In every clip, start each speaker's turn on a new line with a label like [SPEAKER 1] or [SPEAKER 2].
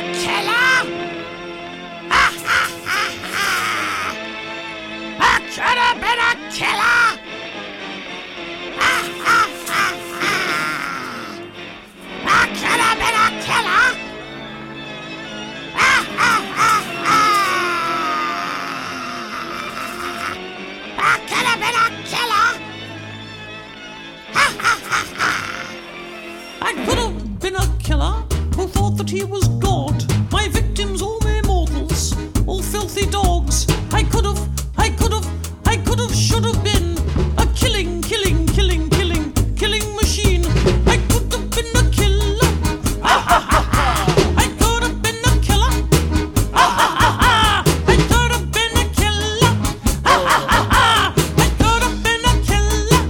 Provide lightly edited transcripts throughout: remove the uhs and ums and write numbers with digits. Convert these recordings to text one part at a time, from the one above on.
[SPEAKER 1] killer! I could have been a killer! I could have been a killer! I could have been a killer!
[SPEAKER 2] I could have been a killer who thought that he was God. My victims all mere mortals, all filthy dogs. I could have, should have been a killing machine. I could have been a killer. I could have been a killer. I could have been a killer. I could have been a killer.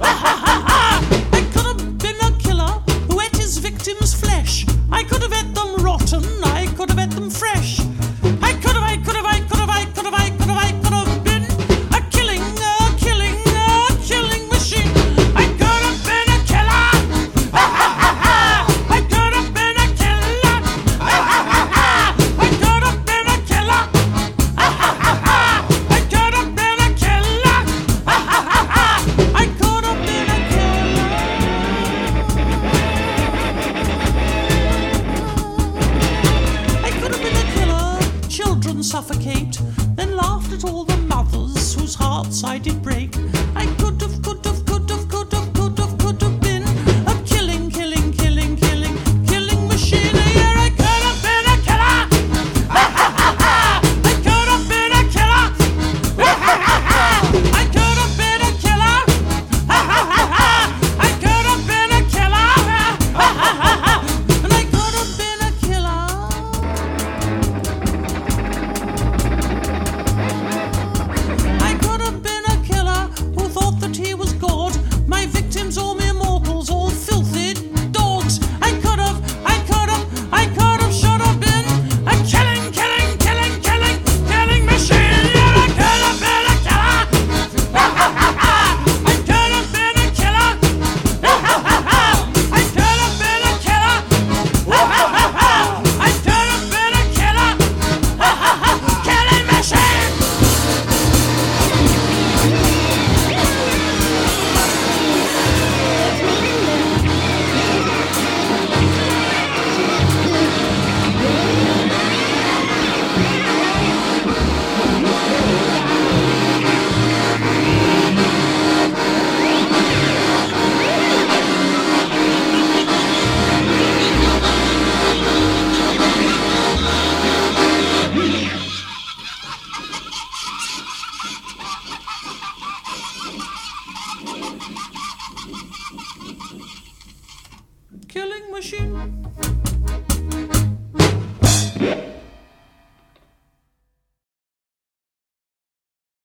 [SPEAKER 2] I could have been a killer who ate his victims' flesh. I could have ate them rotten. I could have ate them fresh. I could have been a killing machine. I could have been a killer. I could have been a killer. I could have been a killer. I could have been a killer. I could have been a killer. I could have been a killer. Children suffocate, then laughed at all the mothers whose hearts I did break. I could have been a killing machine. Yeah, I could have been a killer. I could have been a killer. I could have been a killer. I could have been a killer. And I could have been a killer. I could have been a killer who thought that he was God. My victims all mere mortals, all filthy dogs. I could have, should have been a killing machine. Yeah, I could have been a killer. I could have been a killer. I could have been a killer. I could have been a killer. Killing machine. Killing machine.